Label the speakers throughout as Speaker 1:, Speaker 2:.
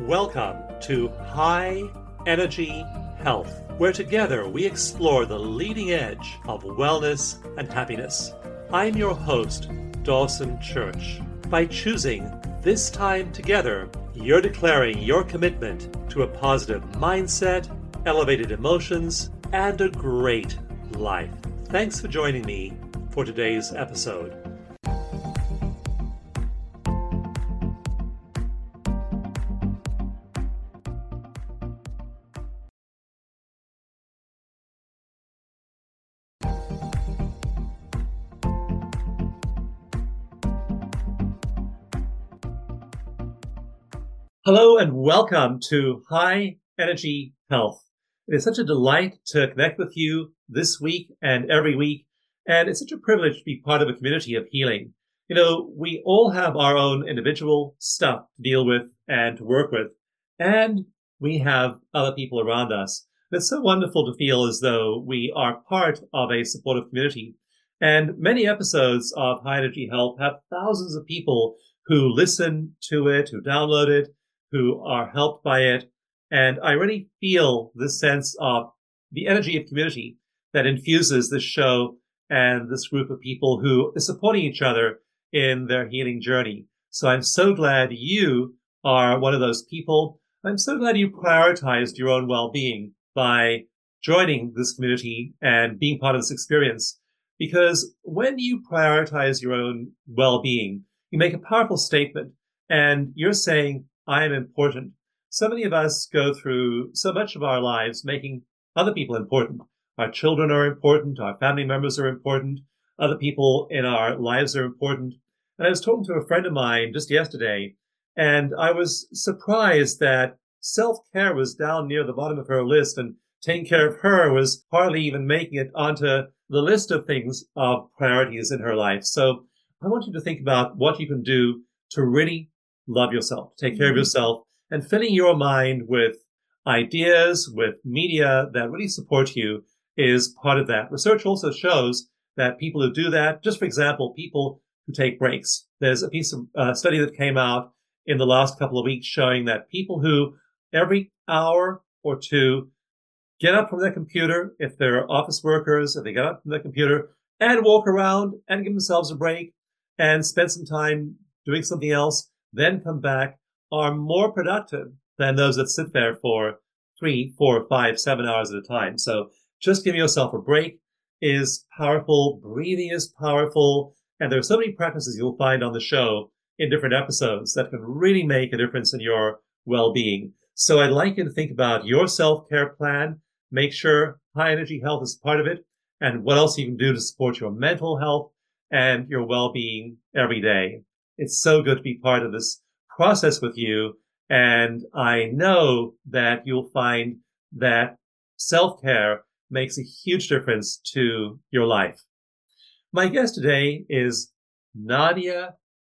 Speaker 1: Welcome to High Energy Health, where together we explore the leading edge of wellness and happiness. I'm your host, Dawson Church. By choosing this time together, you're declaring your commitment to a positive mindset, elevated emotions, and a great life. Thanks for joining me for today's episode. Hello and welcome to High Energy Health. It is such a delight to connect with you this week and every week, and it's such a privilege to be part of a community of healing. You know, we all have our own individual stuff to deal with and to work with, and we have other people around us. It's so wonderful to feel as though we are part of a supportive community. And many episodes of High Energy Health have thousands of people who listen to it, who download it, who are helped by it. And I really feel this sense of the energy of community that infuses this show and this group of people who is supporting each other in their healing journey. So I'm so glad you are one of those people. I'm so glad you prioritized your own well-being by joining this community and being part of this experience. Because when you prioritize your own well-being, you make a powerful statement and you're saying, I am important. So many of us go through so much of our lives making other people important. Our children are important. Our family members are important. Other people in our lives are important. And I was talking to a friend of mine just yesterday, and I was surprised that self-care was down near the bottom of her list, and taking care of her was hardly even making it onto the list of things of priorities in her life. So I want you to think about what you can do to really love yourself, take care of yourself, and filling your mind with ideas, with media that really support you is part of that. Research also shows that people who do that, just for example, people who take breaks. There's a piece of study that came out in the last couple of weeks showing that people who every hour or two get up from their computer, if they're office workers, if they get up from their computer and walk around and give themselves a break and spend some time doing something else, then come back, are more productive than those that sit there for 3, 4, 5, 7 hours at a time. So just giving yourself a break is powerful. Breathing is powerful. And there are so many practices you'll find on the show in different episodes that can really make a difference in your well-being. So I'd like you to think about your self-care plan. Make sure High Energy Health is part of it, and what else you can do to support your mental health and your well-being every day. It's so good to be part of this process with you. And I know that you'll find that self-care makes a huge difference to your life. My guest today is Nadia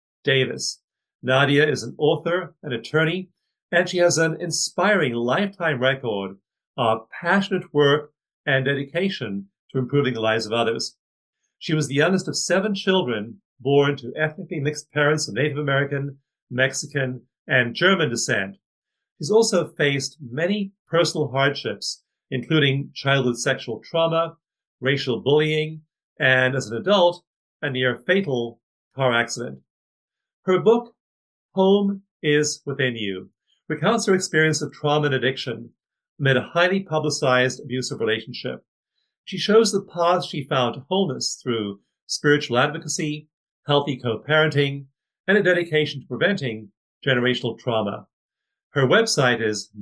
Speaker 1: Davis. Nadia is an author, an attorney, and she has an inspiring lifetime record of passionate work and dedication to improving the lives of others. She was the youngest of 7 children born to ethnically mixed parents of Native American, Mexican, and German descent. She's also faced many personal hardships, including childhood sexual trauma, racial bullying, and as an adult, a near-fatal car accident. Her book, Home is Within You, recounts her experience of trauma and addiction amid a highly publicized abusive relationship. She shows the paths she found to wholeness through spiritual advocacy, healthy co-parenting, and a dedication to preventing generational trauma. Her website is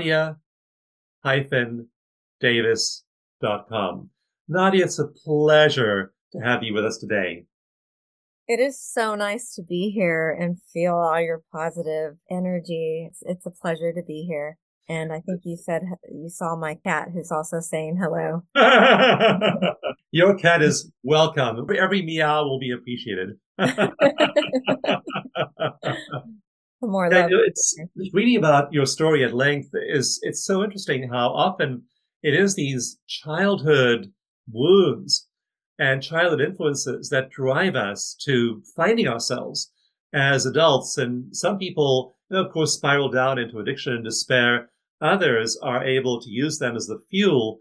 Speaker 1: nadia-davis.com. Nadia, it's a pleasure to have you with us today.
Speaker 2: It is so nice to be here and feel all your positive energy. It's a pleasure to be here. And I think you said you saw my cat who's also saying hello.
Speaker 1: Your cat is welcome. Every meow will be appreciated.
Speaker 2: More love.
Speaker 1: It's reading about your story at length it's so interesting how often it is these childhood wounds and childhood influences that drive us to finding ourselves as adults. And some people, of course, spiral down into addiction and despair. Others are able to use them as the fuel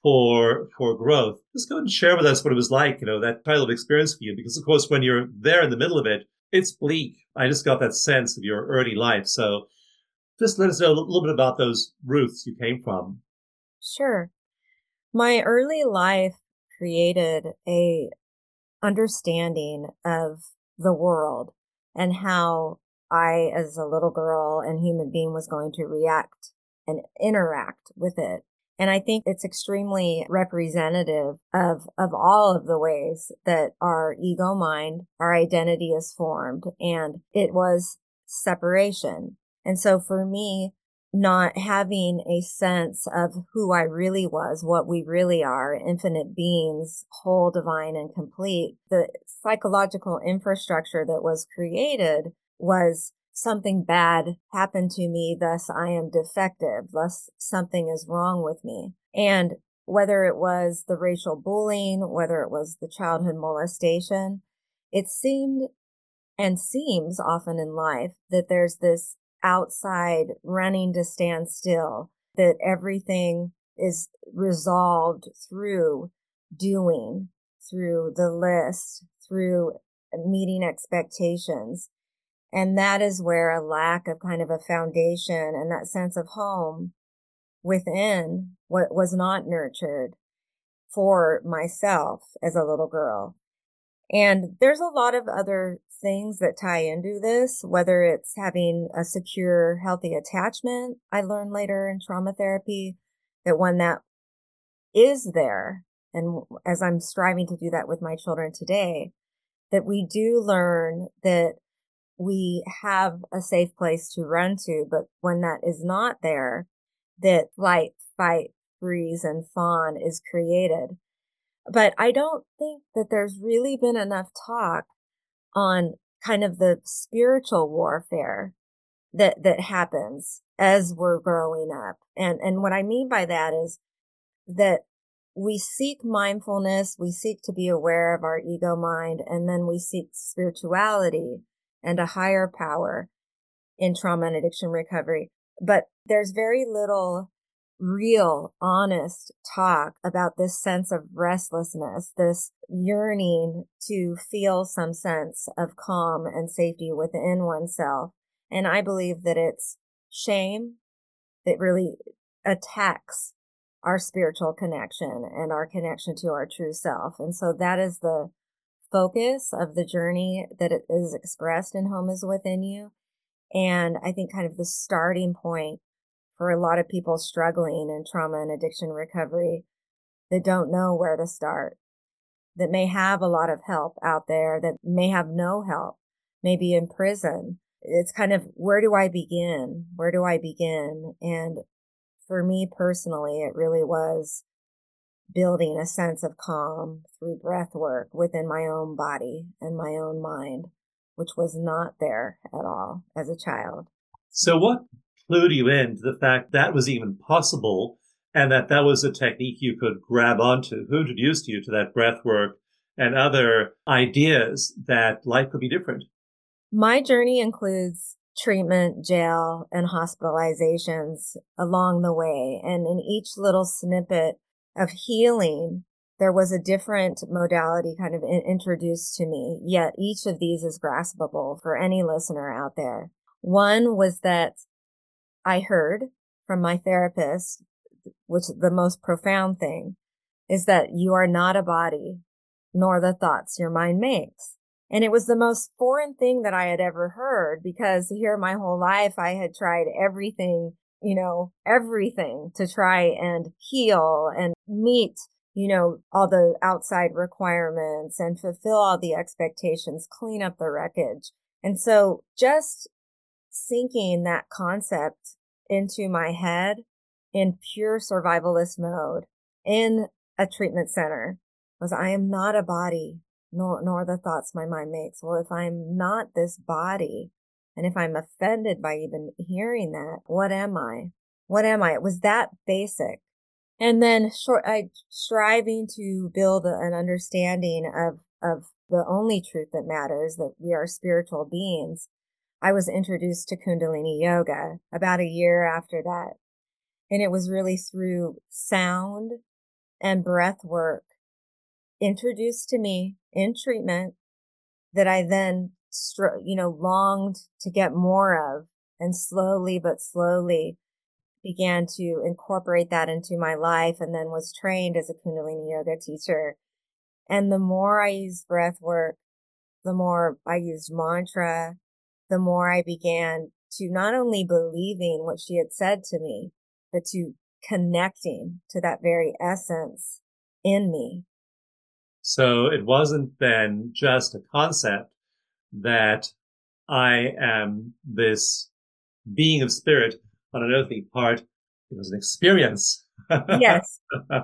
Speaker 1: for growth. Just go and share with us what it was like, that childhood experience for you. Because of course, when you're there in the middle of it, it's bleak. I just got that sense of your early life. So just let us know a little bit about those roots you came from.
Speaker 2: Sure. My early life created a understanding of the world and how I, as a little girl and human being, was going to react and interact with it. And I think it's extremely representative of all of the ways that our ego mind, our identity is formed. And it was separation. And so for me, not having a sense of who I really was, what we really are, infinite beings, whole, divine, and complete, the psychological infrastructure that was created was something bad happened to me, thus I am defective, thus something is wrong with me. And whether it was the racial bullying, whether it was the childhood molestation, it seemed and seems often in life that there's this outside running to stand still, that everything is resolved through doing, through the list, through meeting expectations. And that is where a lack of kind of a foundation and that sense of home within what was not nurtured for myself as a little girl. And there's a lot of other things that tie into this, whether it's having a secure, healthy attachment. I learned later in trauma therapy that when that is there, and as I'm striving to do that with my children today, that we do learn that we have a safe place to run to, but when that is not there, that flight, fight, freeze, and fawn is created. But I don't think that there's really been enough talk on kind of the spiritual warfare that happens as we're growing up. And what I mean by that is that we seek mindfulness, we seek to be aware of our ego mind, and then we seek spirituality and a higher power in trauma and addiction recovery. But there's very little real, honest talk about this sense of restlessness, this yearning to feel some sense of calm and safety within oneself. And I believe that it's shame that really attacks our spiritual connection and our connection to our true self. And so that is the focus of the journey that it is expressed in Home is Within You. And I think kind of the starting point for a lot of people struggling in trauma and addiction recovery that don't know where to start, that may have a lot of help out there, that may have no help, maybe in prison. It's kind of, where do I begin? Where do I begin? And for me personally, it really was building a sense of calm through breath work within my own body and my own mind, which was not there at all as a child.
Speaker 1: So what clued you in to the fact that was even possible and that was a technique you could grab onto? Who introduced you to that breath work and other ideas that life could be different?
Speaker 2: My journey includes treatment, jail, and hospitalizations along the way. And in each little snippet of healing, there was a different modality kind of introduced to me, yet each of these is graspable for any listener out there. One was that I heard from my therapist, which the most profound thing is that you are not a body, nor the thoughts your mind makes. And it was the most foreign thing that I had ever heard, because here my whole life I had tried everything, everything to try and heal and meet, all the outside requirements and fulfill all the expectations, clean up the wreckage. And so just sinking that concept into my head in pure survivalist mode in a treatment center was, I am not a body, nor the thoughts my mind makes. Well, if I'm not this body, and if I'm offended by even hearing that, what am I? What am I? It was that basic. And then striving to build an understanding of the only truth that matters, that we are spiritual beings. I was introduced to Kundalini yoga about a year after that. And it was really through sound and breath work introduced to me in treatment that I then, longed to get more of, and slowly but slowly began to incorporate that into my life, and then was trained as a Kundalini yoga teacher. And the more I used breath work, the more I used mantra, the more I began to not only believing what she had said to me, but to connecting to that very essence in me.
Speaker 1: So it wasn't then just a concept that I am this being of spirit on an earthly part. It was an experience.
Speaker 2: Yes.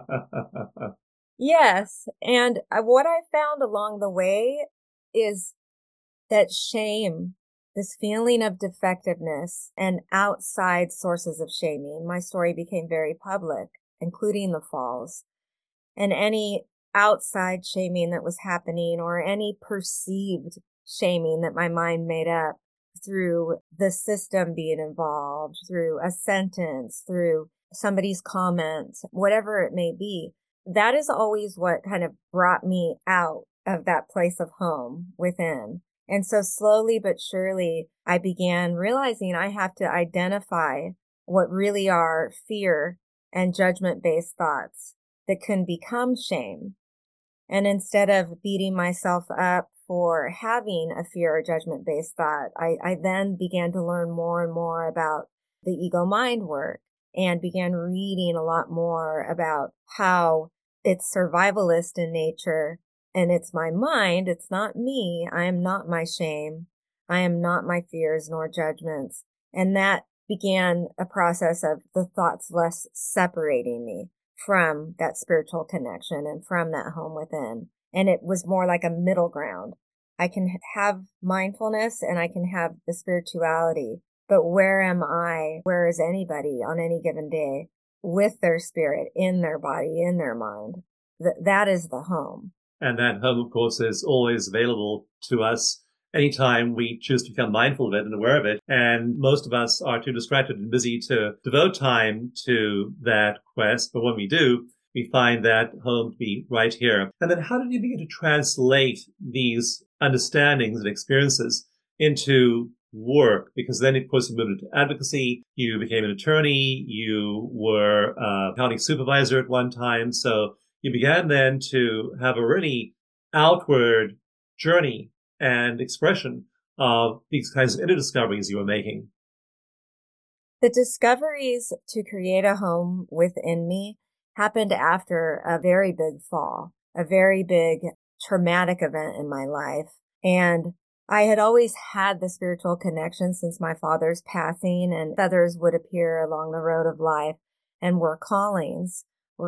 Speaker 2: Yes. And what I found along the way is that shame, this feeling of defectiveness and outside sources of shaming, my story became very public, including the falls, and any outside shaming that was happening or any perceived shaming that my mind made up through the system being involved, through a sentence, through somebody's comment, whatever it may be. That is always what kind of brought me out of that place of home within. And so slowly but surely, I began realizing I have to identify what really are fear and judgment-based thoughts that can become shame. And instead of beating myself up for having a fear or judgment-based thought, I then began to learn more and more about the ego mind work and began reading a lot more about how it's survivalist in nature and it's my mind. It's not me. I am not my shame. I am not my fears nor judgments. And that began a process of the thoughts less separating me from that spiritual connection and from that home within. And it was more like a middle ground. I can have mindfulness and I can have the spirituality, but where am I? Where is anybody on any given day with their spirit, in their body, in their mind? That is the home.
Speaker 1: And that home, of course, is always available to us anytime we choose to become mindful of it and aware of it. And most of us are too distracted and busy to devote time to that quest. But when we do, we find that home to be right here. And then how did you begin to translate these understandings and experiences into work? Because then, of course, you moved into advocacy, you became an attorney, you were a county supervisor at one time. So you began then to have a really outward journey and expression of these kinds of inner discoveries you were making.
Speaker 2: The discoveries to create a home within me happened after a very big fall, a very big traumatic event in my life. And I had always had the spiritual connection since my father's passing, and others would appear along the road of life and were callings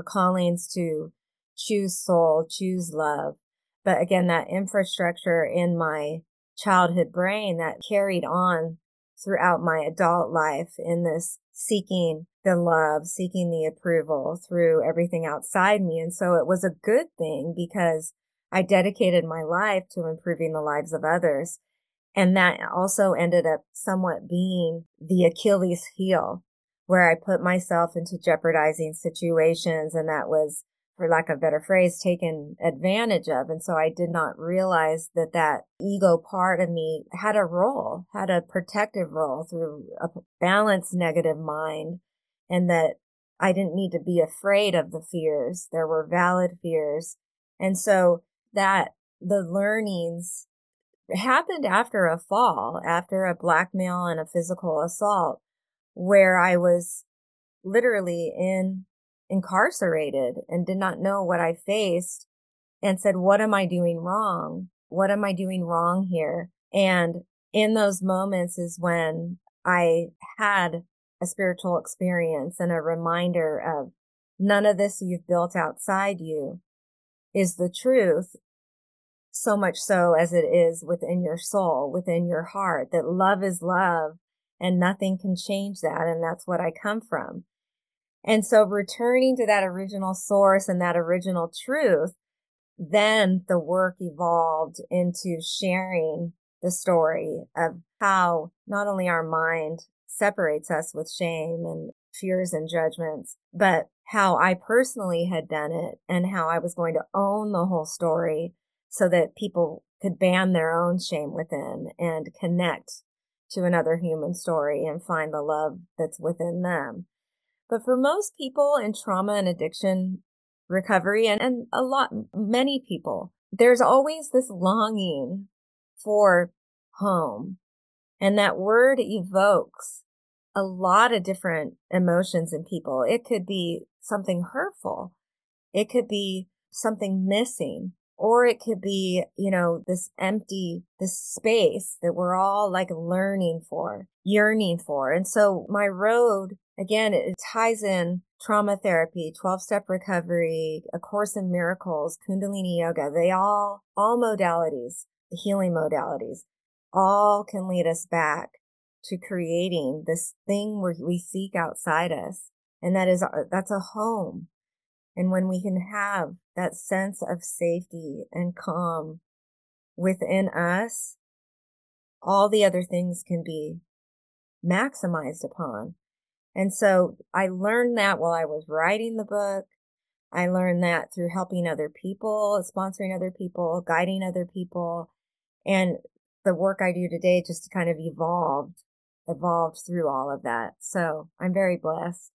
Speaker 2: to choose soul, choose love. But again, that infrastructure in my childhood brain that carried on throughout my adult life in this seeking the love, seeking the approval through everything outside me. And so it was a good thing because I dedicated my life to improving the lives of others. And that also ended up somewhat being the Achilles heel, where I put myself into jeopardizing situations. And that was, for lack of a better phrase, taken advantage of. And so I did not realize that that ego part of me had a protective role through a balanced negative mind, and that I didn't need to be afraid of the fears. There were valid fears. And so that the learnings happened after a fall, after a blackmail and a physical assault, where I was literally incarcerated and did not know what I faced and said, what am I doing wrong? What am I doing wrong here? And in those moments is when I had a spiritual experience and a reminder of none of this you've built outside you is the truth, so much so as it is within your soul, within your heart, that love is love and nothing can change that. And that's what I come from. And so returning to that original source and that original truth, then the work evolved into sharing the story of how not only our mind separates us with shame and fears and judgments, but how I personally had done it and how I was going to own the whole story so that people could ban their own shame within and connect to another human story and find the love that's within them. But for most people in trauma and addiction recovery, and many people, there's always this longing for home. And that word evokes a lot of different emotions in people. It could be something hurtful. It could be something missing, or it could be, this empty, this space that we're all like learning for, yearning for. And so my road, again, it ties in trauma therapy, 12-step recovery, A Course in Miracles, Kundalini yoga. They all modalities, the healing modalities, all can lead us back to creating this thing where we seek outside us. And that's a home. And when we can have that sense of safety and calm within us, all the other things can be maximized upon. And so I learned that while I was writing the book. I learned that through helping other people, sponsoring other people, guiding other people. And the work I do today just kind of evolved through all of that. So I'm very blessed.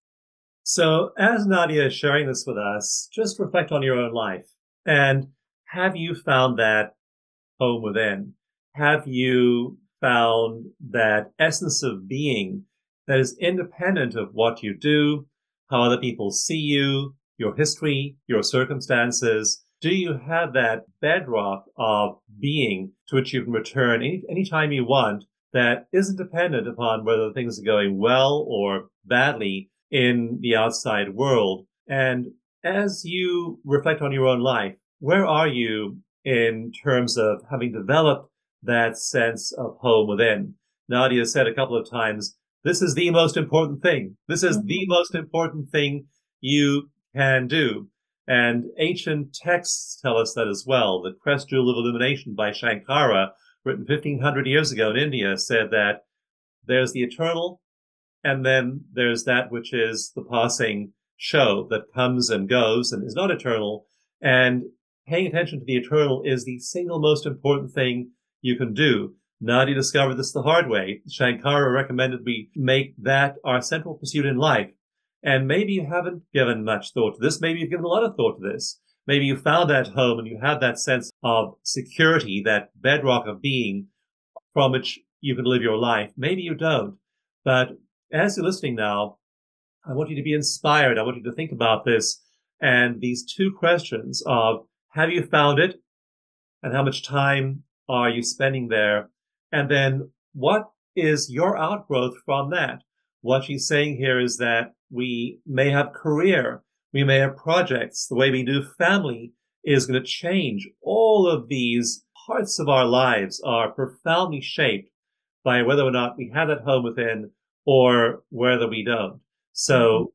Speaker 1: So as Nadia is sharing this with us, just reflect on your own life. And have you found that home within? Have you found that essence of being that is independent of what you do, how other people see you, your history, your circumstances? Do you have that bedrock of being to which you can return anytime you want that isn't dependent upon whether things are going well or badly in the outside world? And as you reflect on your own life, where are you in terms of having developed that sense of home within? Nadia said a couple of times, this is the most important thing. This is the most important thing you can do. And ancient texts tell us that as well. The Crest Jewel of Illumination by Shankara, written 1500 years ago in India, said that there's the eternal, and then there's that which is the passing show that comes and goes and is not eternal. And paying attention to the eternal is the single most important thing you can do. Nadia discovered this the hard way. Shankara recommended we make that our central pursuit in life. And maybe you haven't given much thought to this. Maybe you've given a lot of thought to this. Maybe you found that home and you have that sense of security, that bedrock of being from which you can live your life. Maybe you don't. But as you're listening now, I want you to be inspired. I want you to think about this and these two questions of, have you found it? And how much time are you spending there? And then what is your outgrowth from that? What she's saying here is that we may have career, we may have projects, the way we do family is going to change. All of these parts of our lives are profoundly shaped by whether or not we have that home within or whether we don't. So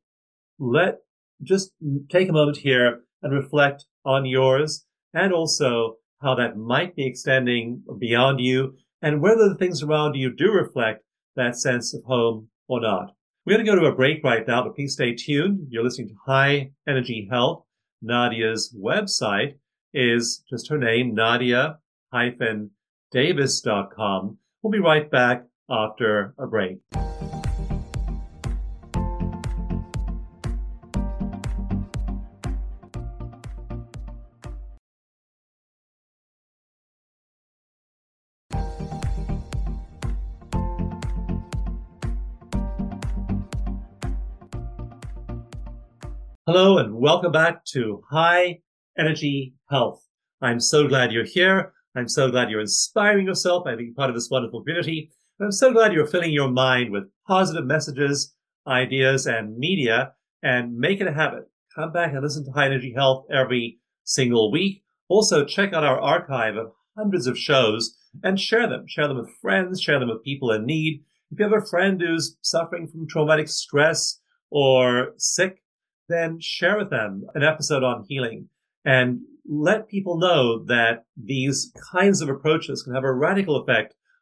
Speaker 1: just take a moment here and reflect on yours and also how that might be extending beyond you and whether the things around you do reflect that sense of home or not. We're going to go to a break right now, but please stay tuned. You're listening to High Energy Health. Nadia's website is just her name, Nadia-Davis.com. We'll be right back after a break. Hello and welcome back to High Energy Health. I'm so glad you're here. I'm so glad you're inspiring yourself by being part of this wonderful community. I'm so glad you're filling your mind with positive messages, ideas, and media, and make it a habit. Come back and listen to High Energy Health every single week. Also, check out our archive of hundreds of shows and share them. Share them with friends, share them with people in need. If you have a friend who's suffering from traumatic stress or sick, then share with them an episode on healing and let people know that these kinds of approaches can have a radical effect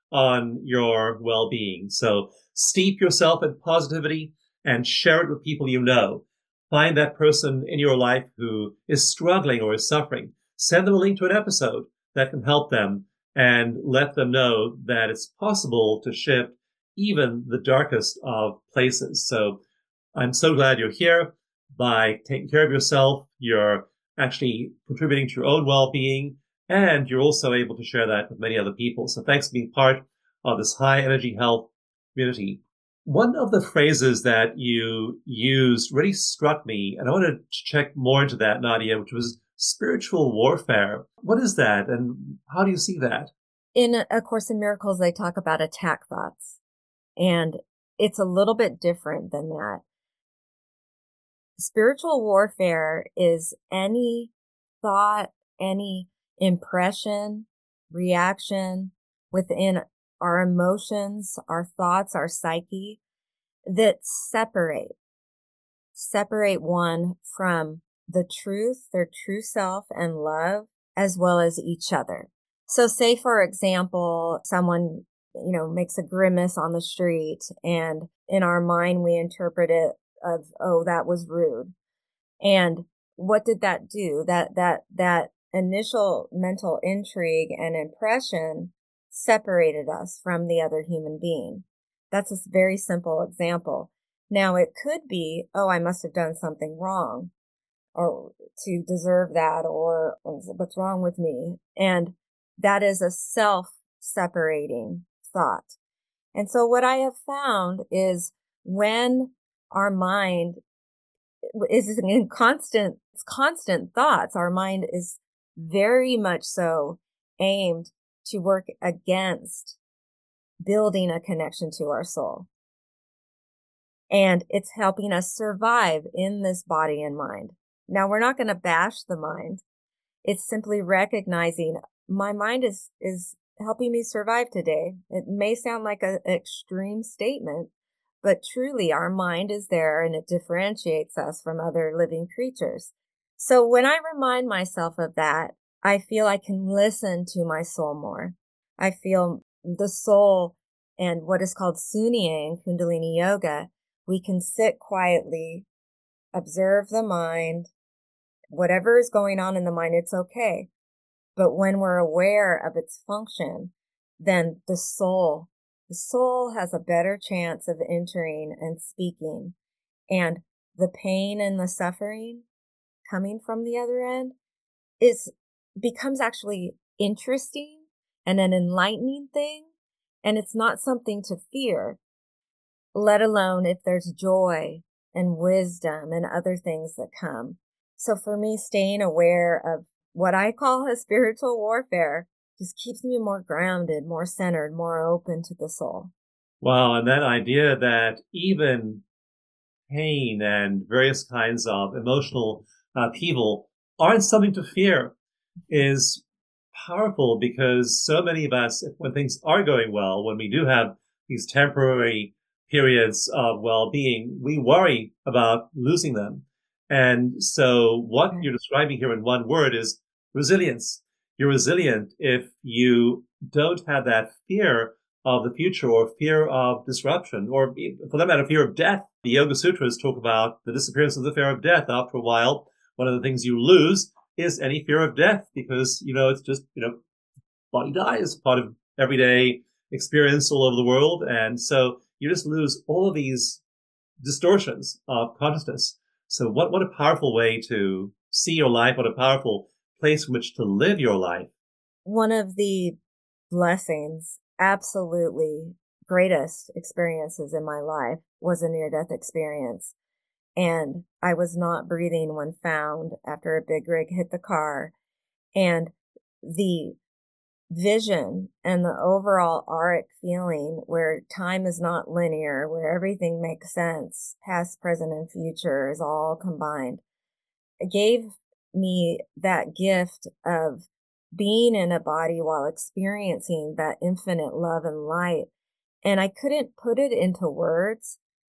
Speaker 1: on your well-being. So steep yourself in positivity and share it with people you know. Find that person in your life who is struggling or is suffering. Send them a link to an episode that can help them and let them know that it's possible to shift even the darkest of places. So I'm so glad you're here. By taking care of yourself, you're actually contributing to your own well-being, and you're also able to share that with many other people. So thanks for being part of this high energy health community. One of the phrases that you used really struck me, and I wanted to check more into that, Nadia, which was spiritual warfare. What is that, and how do you see that?
Speaker 2: In A Course in Miracles, they talk about attack thoughts, and it's a little bit different than that. Spiritual warfare is any thought, any impression, reaction within our emotions, our thoughts, our psyche that separate one from the truth, their true self and love, as well as each other. So say, for example, someone, makes a grimace on the street, and in our mind, we interpret it of, oh, that was rude. And what did that do? That initial mental intrigue and impression separated us from the other human being. That's a very simple example. Now it could be, oh, I must have done something wrong or to deserve that, or what's wrong with me? And that is a self-separating thought. And so what I have found is when our mind is in constant thoughts, our mind is very much so aimed to work against building a connection to our soul. And it's helping us survive in this body and mind. Now, we're not going to bash the mind. It's simply recognizing my mind is helping me survive today. It may sound like an extreme statement, but truly our mind is there and it differentiates us from other living creatures. So when I remind myself of that, I feel I can listen to my soul more. I feel the soul, and what is called Sunya in Kundalini Yoga, we can sit quietly, observe the mind, whatever is going on in the mind, it's okay. But when we're aware of its function, then the soul has a better chance of entering and speaking. And the pain and the suffering coming from the other end becomes actually interesting and an enlightening thing. And it's not something to fear, let alone if there's joy and wisdom and other things that come. So for me, staying aware of what I call a spiritual warfare just keeps me more grounded, more centered, more open to the soul.
Speaker 1: Wow, and that idea that even pain and various kinds of emotional upheaval aren't something to fear is powerful, because so many of us, when things are going well, when we do have these temporary periods of well-being, we worry about losing them. And so what you're describing here in one word is resilience. You're resilient if you don't have that fear of the future or fear of disruption, or for that matter, fear of death. The Yoga Sutras talk about the disappearance of the fear of death. After a while, one of the things you lose is any fear of death, because, it's just, body dies, part of everyday experience all over the world. And so you just lose all of these distortions of consciousness. So what a powerful way to see your life. What a powerful place in which to live your life.
Speaker 2: One of the blessings, absolutely greatest experiences in my life, was a near-death experience. And I was not breathing when found after a big rig hit the car. And the vision and the overall auric feeling where time is not linear, where everything makes sense, past, present, and future is all combined, it gave me that gift of being in a body while experiencing that infinite love and light. And I couldn't put it into words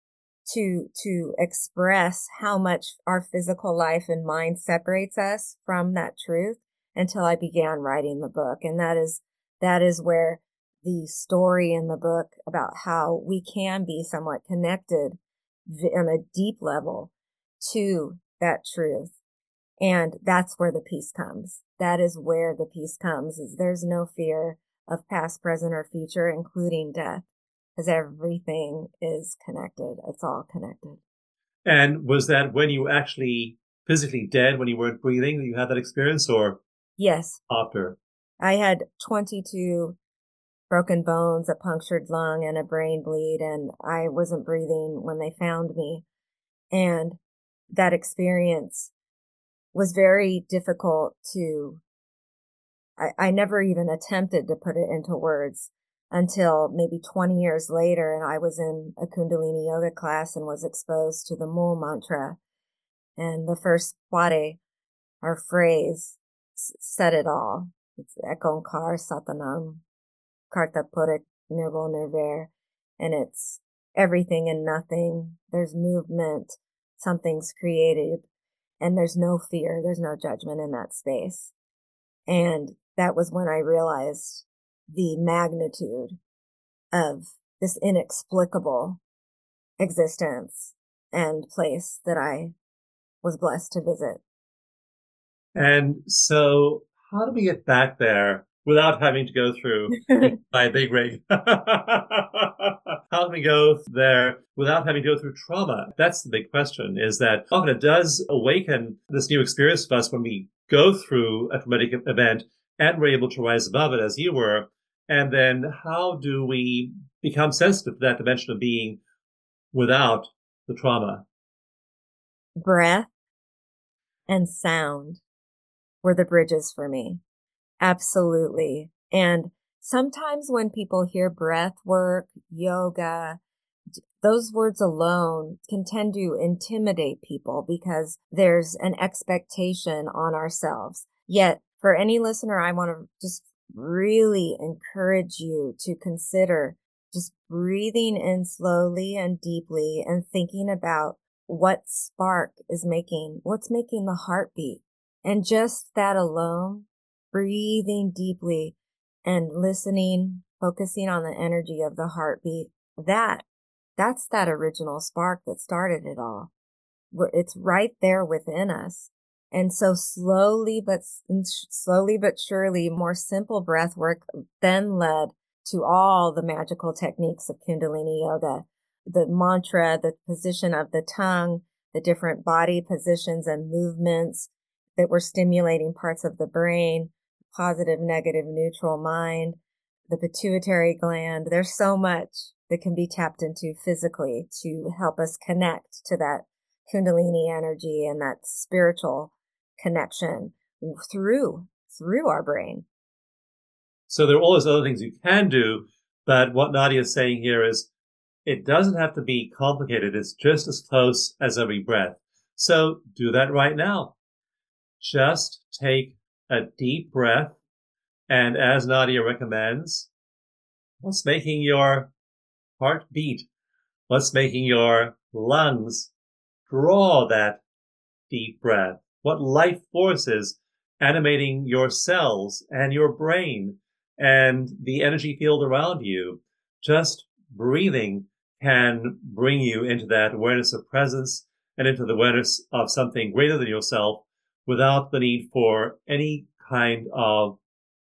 Speaker 2: to express how much our physical life and mind separates us from that truth until I began writing the book. And that is where the story in the book about how we can be somewhat connected on a deep level to that truth. And that's where the peace comes. That is where the peace comes, is there's no fear of past, present, or future, including death, because everything is connected. It's all connected.
Speaker 1: And was that when you were actually physically dead, when you weren't breathing, that you had that experience, or
Speaker 2: Yes.
Speaker 1: after?
Speaker 2: I had 22 broken bones, a punctured lung, and a brain bleed, and I wasn't breathing when they found me. And that experience was very difficult I never even attempted to put it into words until maybe 20 years later. And I was in a Kundalini yoga class and was exposed to the Mool mantra. And the first pare, our phrase, said it all. It's Ekonkar Satanam, Karta Purik Nirvo Nirver. And it's everything and nothing. There's movement. Something's created. And there's no fear. There's no judgment in that space. And that was when I realized the magnitude of this inexplicable existence and place that I was blessed to visit.
Speaker 1: And so how do we get back there without having to go through my big rig? How do we go there without having to go through trauma? That's the big question, is that often it does awaken this new experience for us when we go through a traumatic event and we're able to rise above it, as you were. And then how do we become sensitive to that dimension of being without the trauma?
Speaker 2: Breath and sound were the bridges for me. Absolutely. And sometimes when people hear breath work, yoga, those words alone can tend to intimidate people because there's an expectation on ourselves. Yet, for any listener, I want to just really encourage you to consider just breathing in slowly and deeply and thinking about what spark is what's making the heartbeat. And just that alone, breathing deeply and listening, focusing on the energy of the heartbeat, that's that original spark that started it all. It's right there within us. And so slowly but surely, more simple breath work then led to all the magical techniques of Kundalini yoga, the mantra, the position of the tongue, the different body positions and movements that were stimulating parts of the brain, positive, negative, neutral mind, the pituitary gland. There's so much that can be tapped into physically to help us connect to that Kundalini energy and that spiritual connection through our brain.
Speaker 1: So there are all those other things you can do, but what Nadia is saying here is it doesn't have to be complicated. It's just as close as every breath. So do that right now. Just take a deep breath, and as Nadia recommends, what's making your heart beat? What's making your lungs draw that deep breath? What life forces animating your cells and your brain and the energy field around you? Just breathing can bring you into that awareness of presence and into the awareness of something greater than yourself without the need for any kind of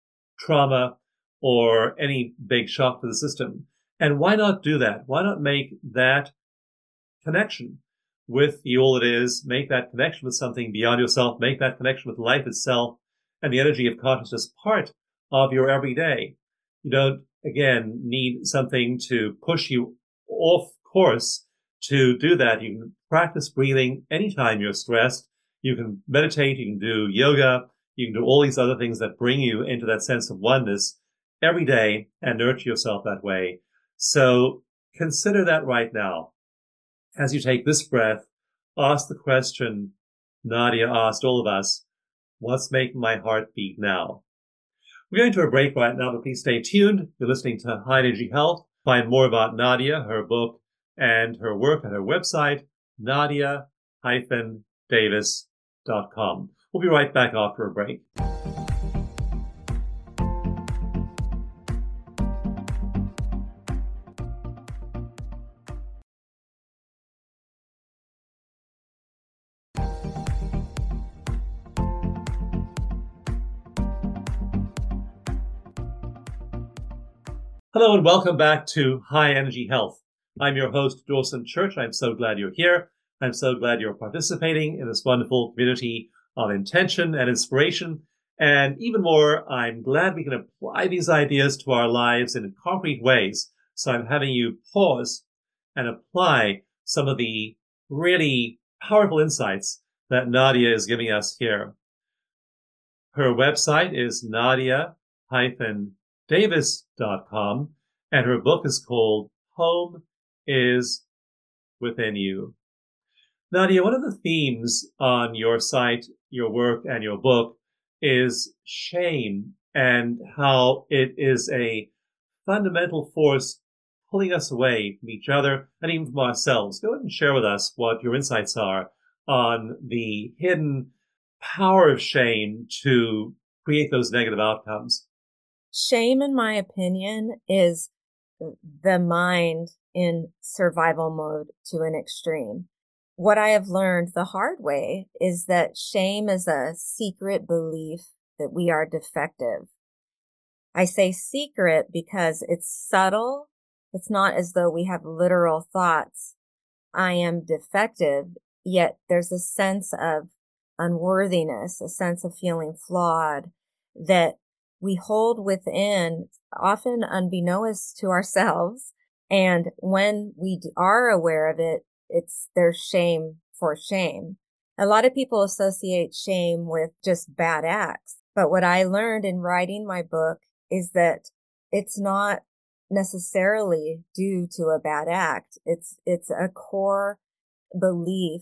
Speaker 1: trauma or any big shock to the system. And why not do that? Why not make that connection with the all it is, make that connection with something beyond yourself, make that connection with life itself and the energy of consciousness part of your everyday. You don't, again, need something to push you off course to do that. You can practice breathing anytime you're stressed. You can meditate, you can do yoga, you can do all these other things that bring you into that sense of oneness every day and nurture yourself that way. So consider that right now. As you take this breath, ask the question Nadia asked all of us, what's making my heart beat now? We're going to a break right now, but please stay tuned. You're listening to High Energy Health. Find more about Nadia, her book, and her work at her website, nadia-davis.com. We'll be right back after a break. Hello and welcome back to High Energy Health. I'm your host, Dawson Church. I'm so glad you're here. I'm so glad you're participating in this wonderful community of intention and inspiration. And even more, I'm glad we can apply these ideas to our lives in concrete ways. So I'm having you pause and apply some of the really powerful insights that Nadia is giving us here. Her website is nadia-davis.com, and her book is called Home is Within You. Nadia, one of the themes on your site, your work, and your book is shame and how it is a fundamental force pulling us away from each other and even from ourselves. Go ahead and share with us what your insights are on the hidden power of shame to create those negative outcomes.
Speaker 2: Shame, in my opinion, is the mind in survival mode to an extreme. What I have learned the hard way is that shame is a secret belief that we are defective. I say secret because it's subtle. It's not as though we have literal thoughts, I am defective, yet there's a sense of unworthiness, a sense of feeling flawed that we hold within, often unbeknownst to ourselves. And when we are aware of it, there's shame for shame. A lot of people associate shame with just bad acts. But what I learned in writing my book is that it's not necessarily due to a bad act. It's a core belief,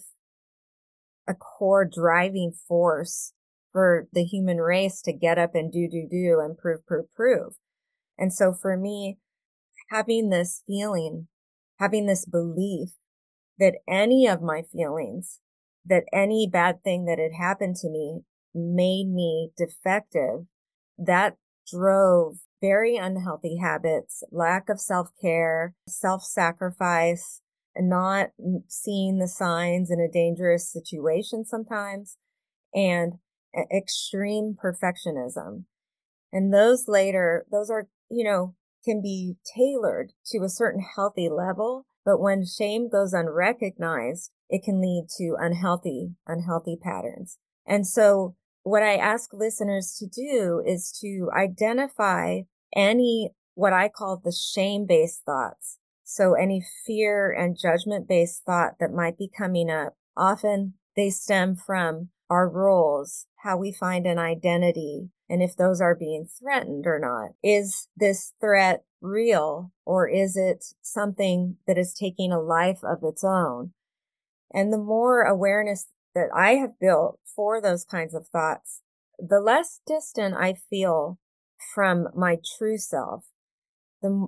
Speaker 2: a core driving force for the human race to get up and do and prove. And so for me, having this feeling, having this belief that any of my feelings, that any bad thing that had happened to me made me defective, that drove very unhealthy habits, lack of self-care, self-sacrifice, and not seeing the signs in a dangerous situation sometimes, and extreme perfectionism. And those are, can be tailored to a certain healthy level. But when shame goes unrecognized, it can lead to unhealthy patterns. And so what I ask listeners to do is to identify what I call the shame-based thoughts. So any fear and judgment-based thought that might be coming up, often they stem from our roles, how we find an identity, and if those are being threatened or not. Is this threat real, or is it something that is taking a life of its own? And the more awareness that I have built for those kinds of thoughts, the less distant I feel from my true self, the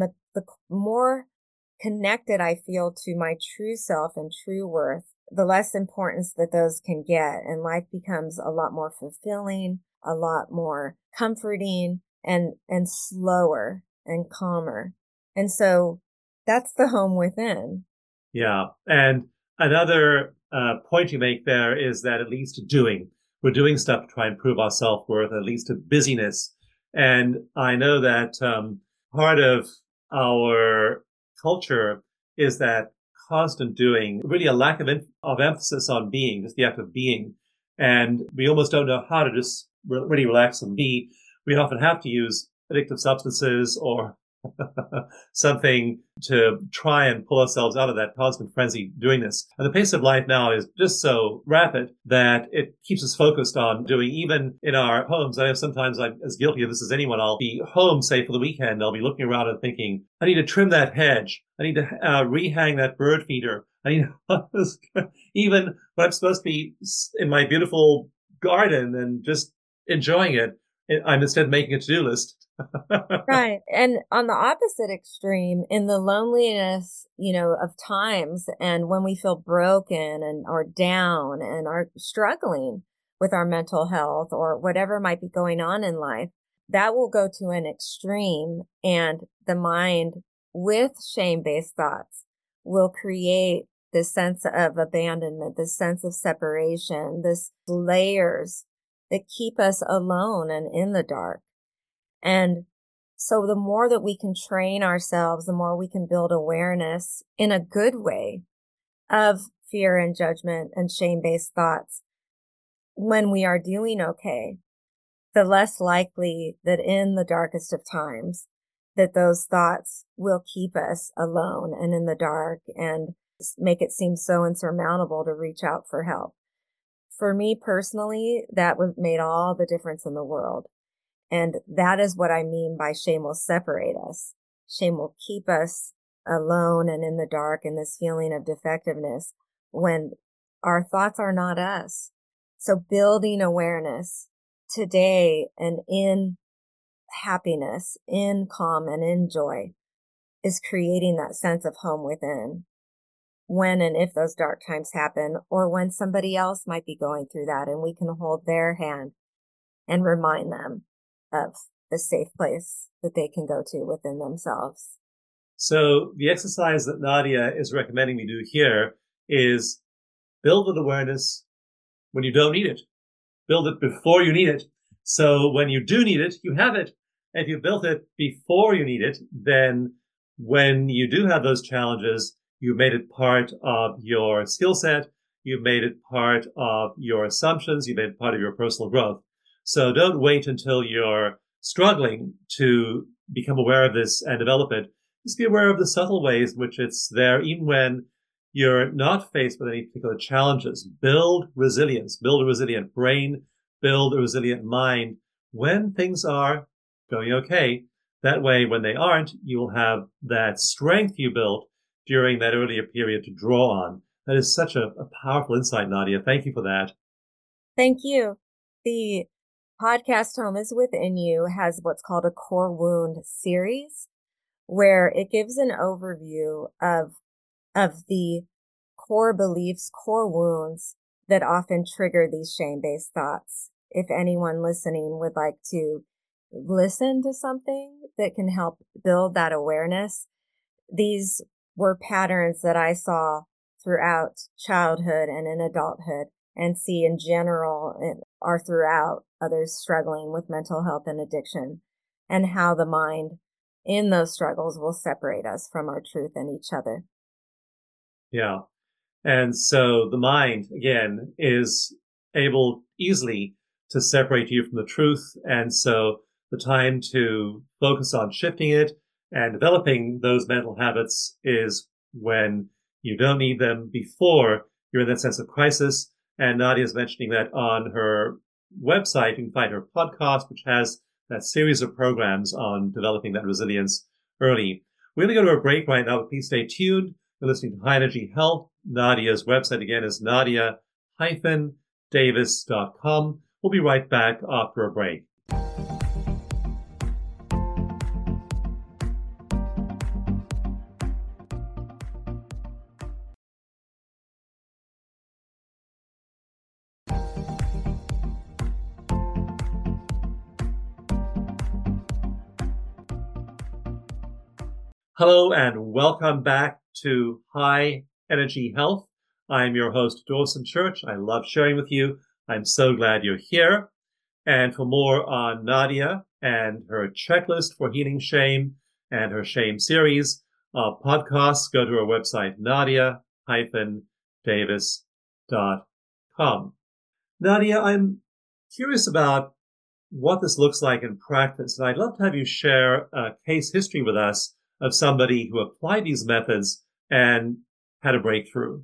Speaker 2: more connected I feel to my true self and true worth, the less importance that those can get. And life becomes a lot more fulfilling, a lot more comforting, and slower and calmer. And so that's the home within.
Speaker 1: Yeah. And another point you make there is that it leads to doing. We're doing stuff to try and prove our self-worth. It leads to busyness. And I know that part of our culture is that constant doing, really a lack of emphasis on being, just the act of being. And we almost don't know how to just really relax and be. We often have to use addictive substances or something to try and pull ourselves out of that constant frenzy doing this. And the pace of life now is just so rapid that it keeps us focused on doing, even in our homes. I know sometimes I'm as guilty of this as anyone. I'll be home, say, for the weekend. I'll be looking around and thinking, I need to trim that hedge. I need to rehang that bird feeder. I need even when I'm supposed to be in my beautiful garden and just enjoying it, I'm instead making a to-do list.
Speaker 2: Right. And on the opposite extreme, in the loneliness, of times, and when we feel broken and or down and are struggling with our mental health or whatever might be going on in life, that will go to an extreme, and the mind with shame-based thoughts will create this sense of abandonment, this sense of separation, this layers that keep us alone and in the dark. And So the more that we can train ourselves, the more we can build awareness in a good way of fear and judgment and shame-based thoughts when we are doing okay, the less likely that in the darkest of times that those thoughts will keep us alone and in the dark and make it seem so insurmountable to reach out for help. For me personally, that made all the difference in the world. And that is what I mean by shame will separate us. Shame will keep us alone and in the dark in this feeling of defectiveness when our thoughts are not us. So building awareness today and in happiness, in calm and in joy is creating that sense of home within when and if those dark times happen, or when somebody else might be going through that, and we can hold their hand and remind them of the safe place that they can go to within themselves.
Speaker 1: So the exercise that Nadia is recommending we do here is build with awareness when you don't need it. Build it before you need it. So when you do need it, you have it. And if you built it before you need it, then when you do have those challenges, you've made it part of your skill set. You've made it part of your assumptions. You've made it part of your personal growth. So don't wait until you're struggling to become aware of this and develop it. Just be aware of the subtle ways in which it's there, even when you're not faced with any particular challenges. Build resilience, build a resilient brain, build a resilient mind when things are going okay. That way, when they aren't, you'll have that strength you built during that earlier period to draw on. That is such a powerful insight, Nadia. Thank you for that.
Speaker 2: Thank you. The podcast Home is Within You has what's called a core wound series, where it gives an overview of the core beliefs, core wounds that often trigger these shame-based thoughts. If anyone listening would like to listen to something that can help build that awareness, these were patterns that I saw throughout childhood and in adulthood, and see in general are throughout others struggling with mental health and addiction, and how the mind in those struggles will separate us from our truth and each other.
Speaker 1: Yeah. And so the mind, again, is able easily to separate you from the truth. And so the time to focus on shifting it and developing those mental habits is when you don't need them, before you're in that sense of crisis. And Nadia is mentioning that on her website. You can find her podcast, which has that series of programs on developing that resilience early. We're going to go to a break right now, but please stay tuned. You're listening to High Energy Health. Nadia's website again is nadia-davis.com. We'll be right back after a break. Hello and welcome back to High Energy Health. I'm your host, Dawson Church. I love sharing with you. I'm so glad you're here. And for more on Nadia and her checklist for healing shame and her shame series of podcasts, go to our website, nadia-davis.com. Nadia, I'm curious about what this looks like in practice, and I'd love to have you share a case history with us of somebody who applied these methods and had a breakthrough.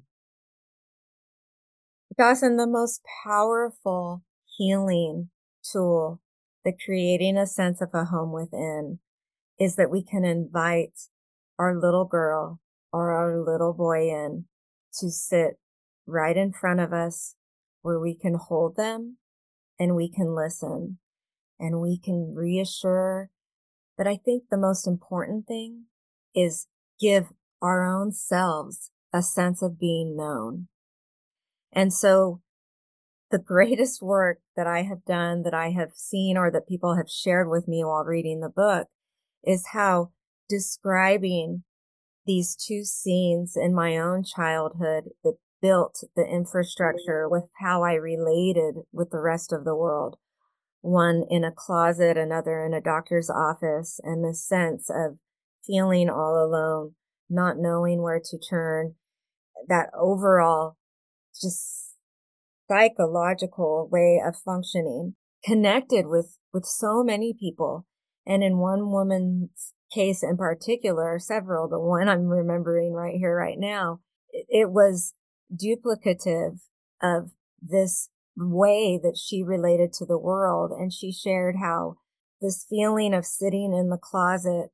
Speaker 2: Dawson, the most powerful healing tool, the creating a sense of a home within, is that we can invite our little girl or our little boy in to sit right in front of us, where we can hold them and we can listen and we can reassure. But I think the most important thing is give our own selves a sense of being known. And so the greatest work that I have done, that I have seen, or that people have shared with me while reading the book, is how describing these two scenes in my own childhood that built the infrastructure with how I related with the rest of the world one in a closet, another in a doctor's office, and the sense of feeling all alone, not knowing where to turn, that overall just psychological way of functioning, connected with so many people. And in one woman's case in particular, several, the one I'm remembering right here, right now, it was duplicative of this way that she related to the world. And she shared how this feeling of sitting in the closet,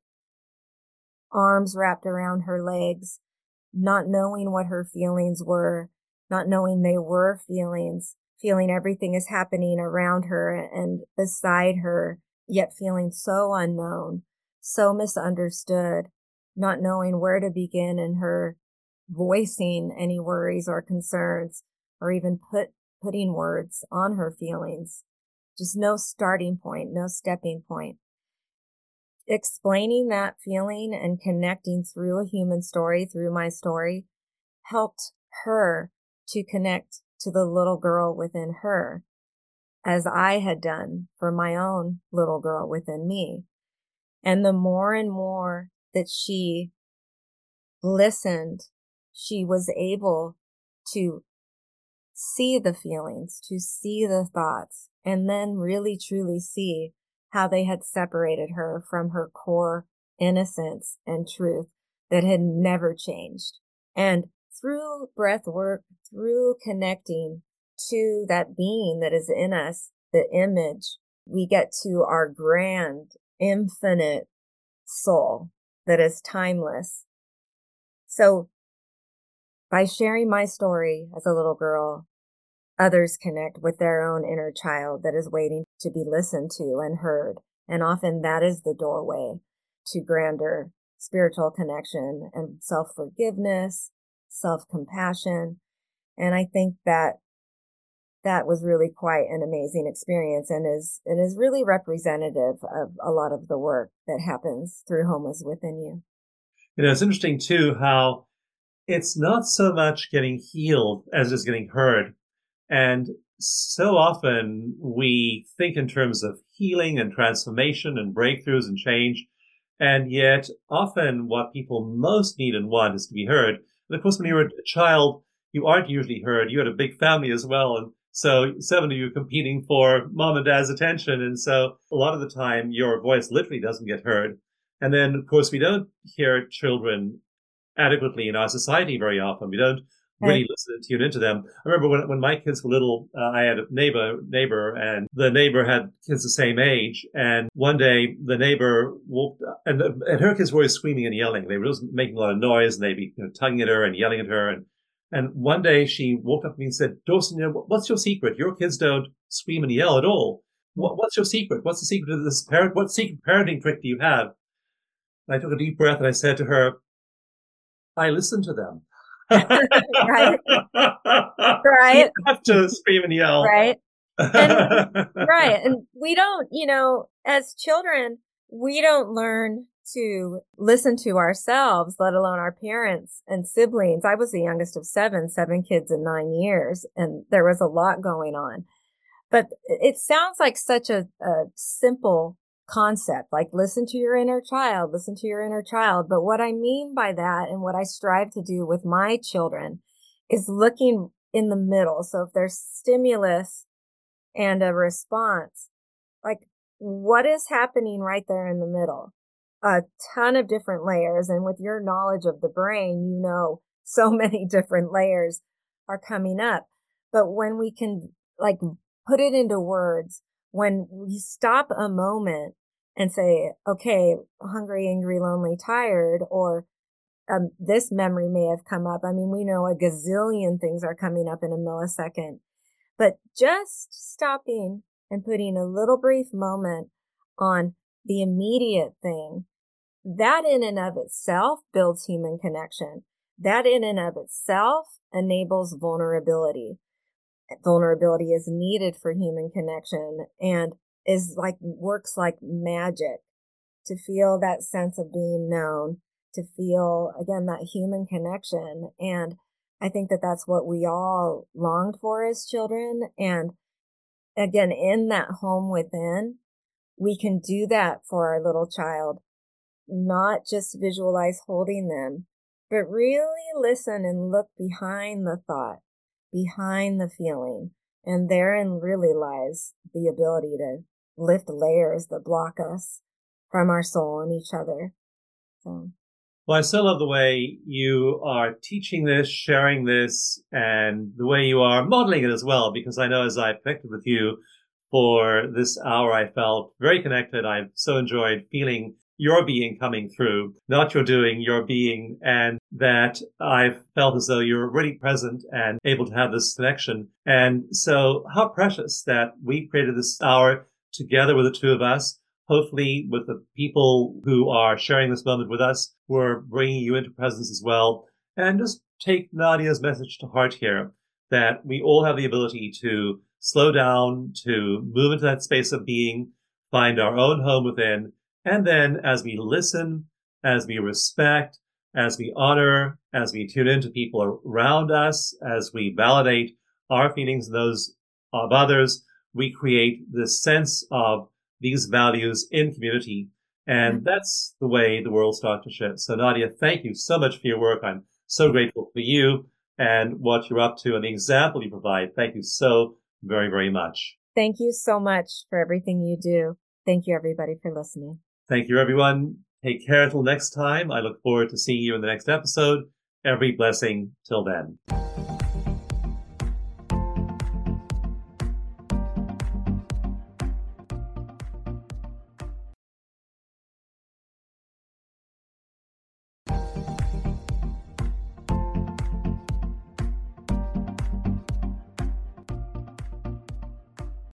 Speaker 2: arms wrapped around her legs, not knowing what her feelings were, not knowing they were feelings, feeling everything is happening around her and beside her, yet feeling so unknown, so misunderstood, not knowing where to begin in her voicing any worries or concerns, or even putting words on her feelings. Just no starting point, no stepping point. Explaining that feeling and connecting through a human story, through my story, helped her to connect to the little girl within her, as I had done for my own little girl within me. And the more and more that she listened, she was able to see the feelings, to see the thoughts, and then really truly see how they had separated her from her core innocence and truth that had never changed. And through breath work, through connecting to that being that is in us, the image, we get to our grand, infinite soul that is timeless. So by sharing my story as a little girl, others connect with their own inner child that is waiting to be listened to and heard. And often that is the doorway to grander spiritual connection and self-forgiveness, self-compassion. And I think that that was really quite an amazing experience and is really representative of a lot of the work that happens through Home is Within You.
Speaker 1: It's interesting too how it's not so much getting healed as it is getting heard. And so often we think in terms of healing and transformation and breakthroughs and change. And yet often what people most need and want is to be heard. And of course, when you're a child, you aren't usually heard. You had a big family as well. And so 7 of you competing for mom and dad's attention. And so a lot of the time your voice literally doesn't get heard. And then, of course, we don't hear children adequately in our society very often. We don't really listen and tune into them. I remember when my kids were little, I had a neighbor, and the neighbor had kids the same age. And one day the neighbor woke up, and her kids were always screaming and yelling. They were just making a lot of noise, and they'd be tugging at her and yelling at her. And one day she woke up to me and said, "Dawson, what's your secret? Your kids don't scream and yell at all. What's your secret? What's the secret of this parent? What secret parenting trick do you have?" And I took a deep breath and I said to her, "I listen to them."
Speaker 2: Right.
Speaker 1: You have to scream and yell.
Speaker 2: Right. And, right. And we don't, as children, we don't learn to listen to ourselves, let alone our parents and siblings. I was the youngest of seven kids in 9 years, and there was a lot going on. But it sounds like such a simple concept, like listen to your inner child, listen to your inner child. But what I mean by that and what I strive to do with my children is looking in the middle. So if there's stimulus and a response, like what is happening right there in the middle? A ton of different layers. And with your knowledge of the brain, so many different layers are coming up. But when we can put it into words, when we stop a moment and say, okay, hungry, angry, lonely, tired, or this memory may have come up. I mean, we know a gazillion things are coming up in a millisecond, but just stopping and putting a little brief moment on the immediate thing, that in and of itself builds human connection. That in and of itself enables vulnerability. Vulnerability is needed for human connection and works like magic to feel that sense of being known, to feel, again, that human connection. And I think that that's what we all longed for as children. And again, in that home within, we can do that for our little child, not just visualize holding them, but really listen and look behind the thought, behind the feeling. And therein really lies the ability to lift layers that block us from our soul and each other. So.
Speaker 1: Well, I so love the way you are teaching this, sharing this, and the way you are modeling it as well, because I know as I've connected with you for this hour, I felt very connected. I've so enjoyed feeling your being coming through, not your doing, your being, and that I've felt as though you're really present and able to have this connection. And so how precious that we created this hour together with the two of us. Hopefully with the people who are sharing this moment with us, we're bringing you into presence as well. And just take Nadia's message to heart here, that we all have the ability to slow down, to move into that space of being, find our own home within. And then as we listen, as we respect, as we honor, as we tune into people around us, as we validate our feelings and those of others, we create this sense of these values in community. And that's the way the world starts to shift. So Nadia, thank you so much for your work. I'm so grateful for you and what you're up to and the example you provide. Thank you so very, very much.
Speaker 2: Thank you so much for everything you do. Thank you, everybody, for listening.
Speaker 1: Thank you, everyone. Take care until next time. I look forward to seeing you in the next episode. Every blessing till then.